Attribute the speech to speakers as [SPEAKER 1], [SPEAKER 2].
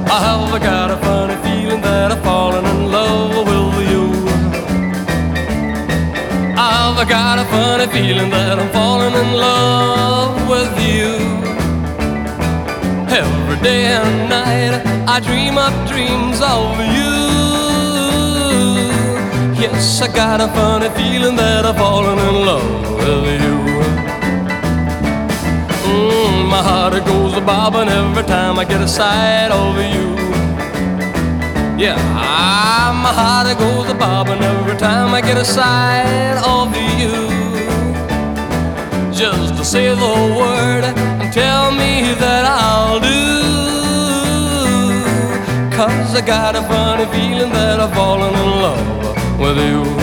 [SPEAKER 1] I have got a funny feeling that I've fallen in love with you. I've got a funny feeling that I'm falling in love with you. Every day and night I dream up dreams of you. Yes, I got a funny feeling that I've fallen in love with you. My heart goes bobbing every time I get a sight of you. Yeah, my heart goes bobbing every time I get a sight of you. Just to say the word and tell me that I'll do. 'Cause I got a funny feeling that I've fallen in love with you.